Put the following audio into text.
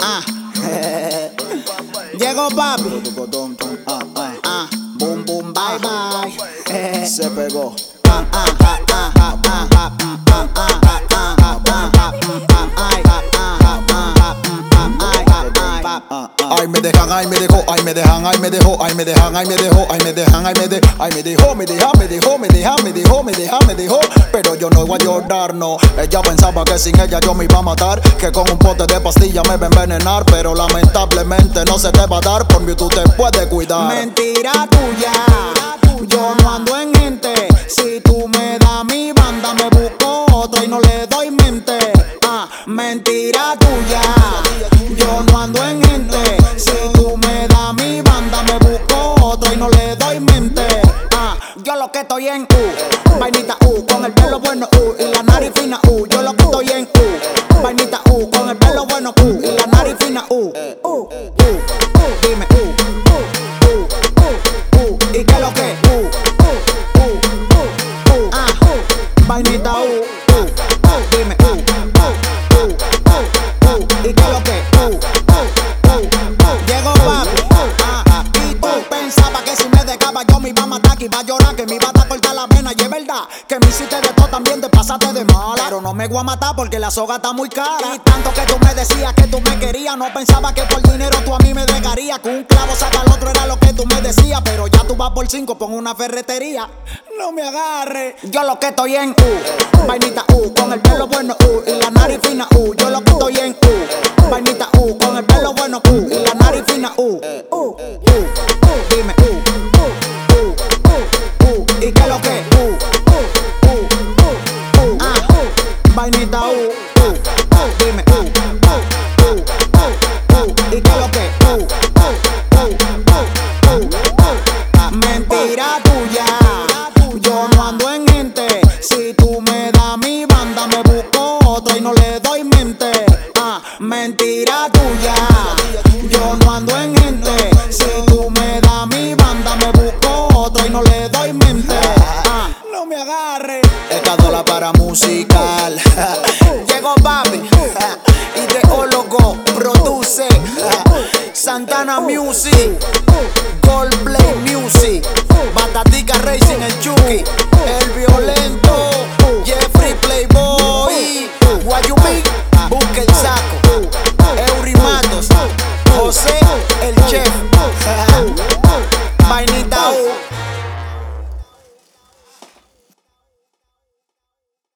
Llegó papi. Boom, boom, bye, bye. Se pegó. Ay me dejan, ay me dejó, ay me dejan, ay me dejó, ay me dejan, ay me dejó, ay me dejan, ay me de, ay me dejó, me deja, me dejó, me deja, me dejó, me deja, me dejó. Pero yo no iba a llorar, no. Ella pensaba que sin ella yo me iba a matar, que con un pote de pastilla me iba a envenenar, pero lamentablemente no se te va a dar, por mí tú te puedes cuidar. Mentira tuya, yo no ando en gente. Si tú me das mi banda me busco otro y no le doy mente. Mentira tuya, yo no ando en gente. Si tú me das mi banda me busco otro y no le doy mente. Yo lo que estoy en vainita con el pelo bueno y la nariz fina yo lo que estoy en vainita con el pelo bueno y la nariz fina dime y qué lo que vainita dime y qué lo que llegó papi y tú pensabas que si me dejaba yo me iba a matar, que iba a llorar, que me iba a cortar la vena. Y es verdad que me hiciste de todo, también te pasaste de mala, pero no me voy a matar porque la soga está muy cara. Y tanto que tú me decías que tú me querías, no pensaba que por dinero tú a mí me dejarías. Que un clavo saca al otro era lo que tú me decías, pero ya tú vas por 5, pon una ferretería. No me agarres, yo lo que estoy en vainita con el pelo bueno y la nariz fina yo lo que estoy en vainita con el pelo bueno y la nariz fina dime y qué lo que vainita dime y qué lo que mentira tuya, yo no ando en gente. Si tú me das mi banda me busco otro y no le doy mente. Mentira tuya, yo no ando en gente. Si tú me das mi banda me busco otro y no le doy mente. No me agarres. Escadola para musical. Llegó papi, ideólogo, produce Santana Music.